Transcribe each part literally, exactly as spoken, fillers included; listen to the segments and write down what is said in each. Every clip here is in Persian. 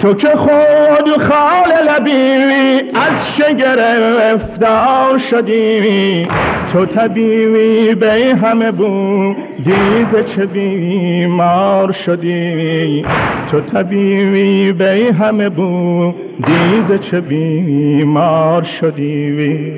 تو که خود خال لبی از شگرفتار شدی، تو طبیبی به همه بود دیز چه بیمار شدی، تو طبیبی به همه بود دیز چه بیمار شدی.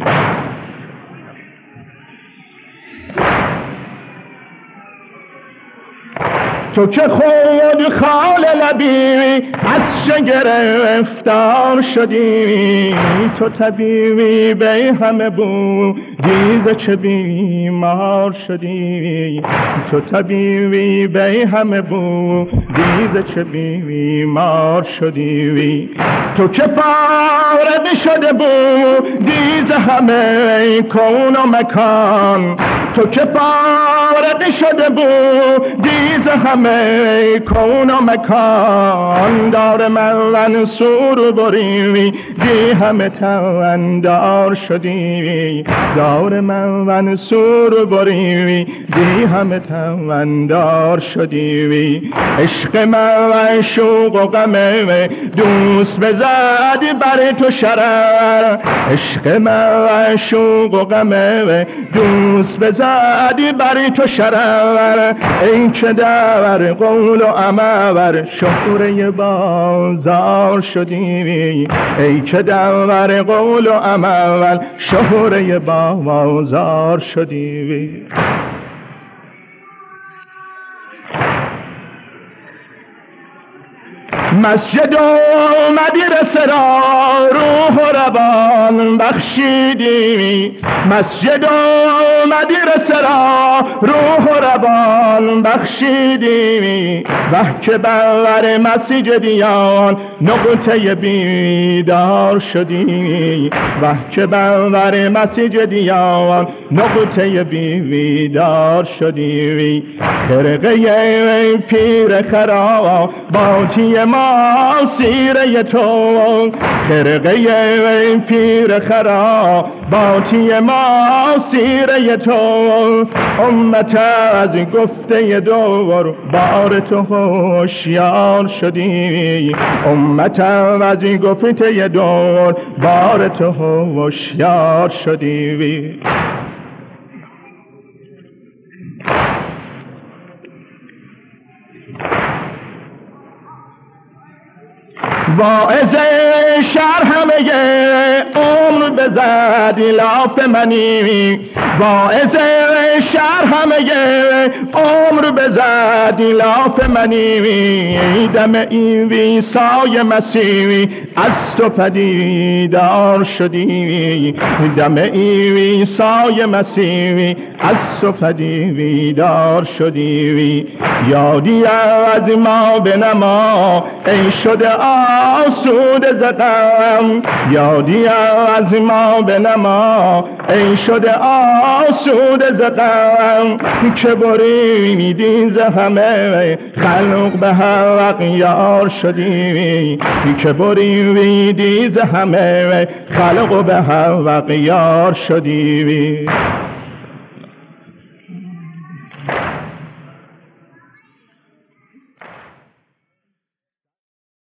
تو که خود خال لبی از شگرفتار شدی، تو طبیبی به همه بود دیز چه بیمار شدی، تو طبیبی به همه بود دیز چه بیمار شدی. تو که فارغ شده بود دیز همه کون و مکان، تو که فارغ شده بود دیز همه کون و مکان، دار من سور بریوی دی همه تواندار شدی، دار من سور بریوی دی همه تواندار شدی. عشق من شوق و غمه دوست بزدی بر تو شرر، عشق من شوق و غمه دوست بزدی بر تو شرر، این که در قول و عمل شهره بازار شدی، ای که در قول و عمل شهره بازار شدی. مسجد و مدرسه را روح و روان بخشیدی، مسجد و مدرسه را روح و روان بخشیدی، وه که بر مسجدیان نقطه بیدار شدی، وه که بر مسجدیان نقطه بیدار شدی. خرقه پیر خرا باتی ما سیره تو، خرقه پیر خرا باتی ما سیره تو، امت از گفته دور بار تو هوشیار شدی، امت از گفته دور بار تو هوشیار شدی. واعظ شهر همه عمر بزد لاف منی، واعظ شهر همه عمر بزد لاف منی، دم این ویسای مسیحی از تو پدیدار شدی، دم این ویسای مسیحی از تو پدیدار شدی. یادی از ما بنما ای شده آسوده زدم، یادی از ما بنما ای شده آسوده زدم، که بریدی ز همه خلق به حق یار شدی، که بریدی ز همه خلق به حق یار شدی.